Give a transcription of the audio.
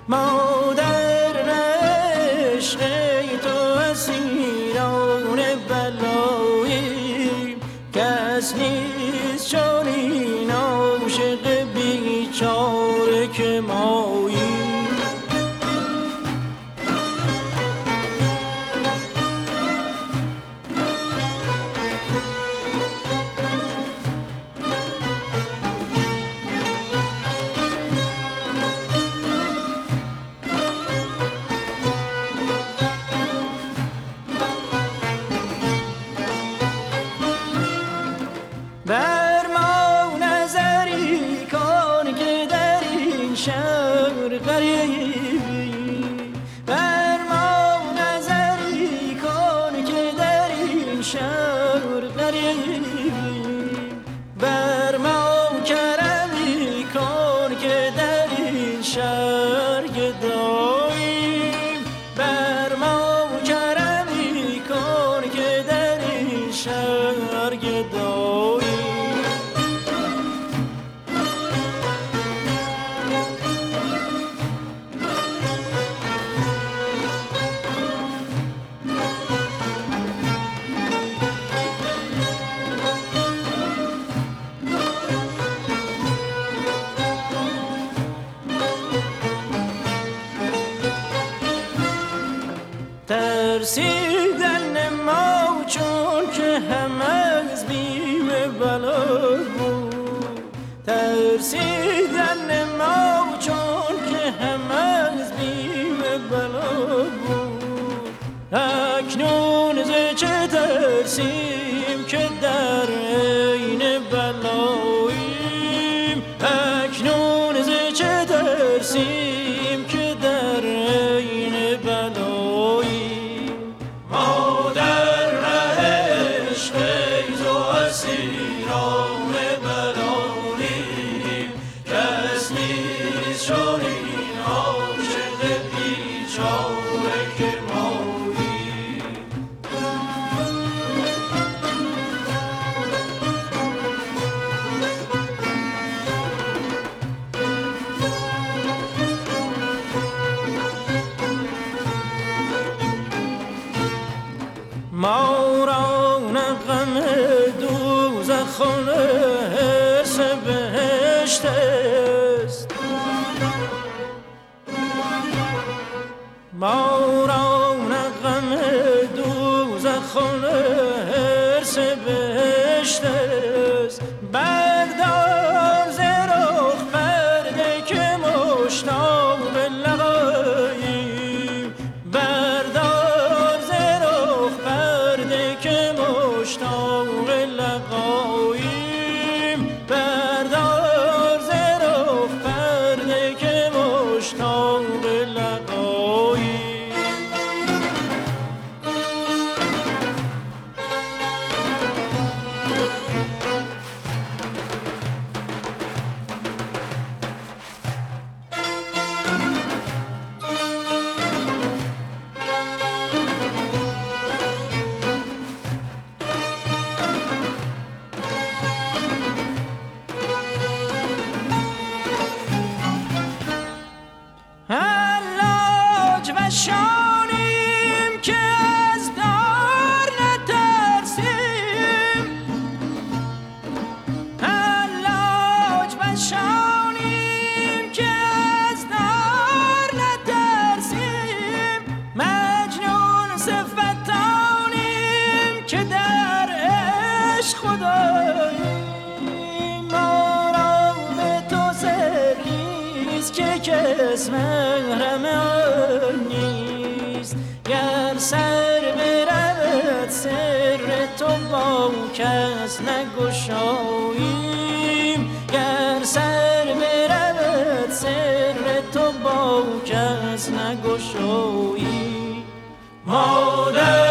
مادر عشق تو اسیران بلایی، کس نیست چون این عاشق بیچاره که مایی. بر ما نظری کن که در این شهر غریبی، بر ما نظری کن که در این شهر غریبی، بر ما کرمی کن که در این شهر گداییم، بر ما کرمی کن که در این شهر گداییم. ترسیدن ما چون که هم از بیم بلا بود، ترسیدن ما چون که هم از بیم بلا بود. اکنون ز چه ترسیم که در عین بلاییم، اکنون ز چه ترسیم که در عین بلاییم. اسیران بلاییم، کس نیست چون این عاشق بیچاره که ماییم. ما را غم دوزخ و حرص بهشت است، ما را غم دوزخ و حرص بهشت است. بردار ز رخ پرده که مشتاق لقاییم، بردار ز رخ پرده که مشتاق لقاییم، بردار ز رخ پرده که مشتاق لقاییم. حلاج و شانیم که از دار نترسیم، حلاج و شانیم که از دار نترسیم، مجنون صفتانیم که در عشق خداییم. ما را به تو سریست که کس محرم آن نیست، گر سر برود سر تو با کس نگشاییم، گر سر برود سر تو با کس نگشاییم. مادر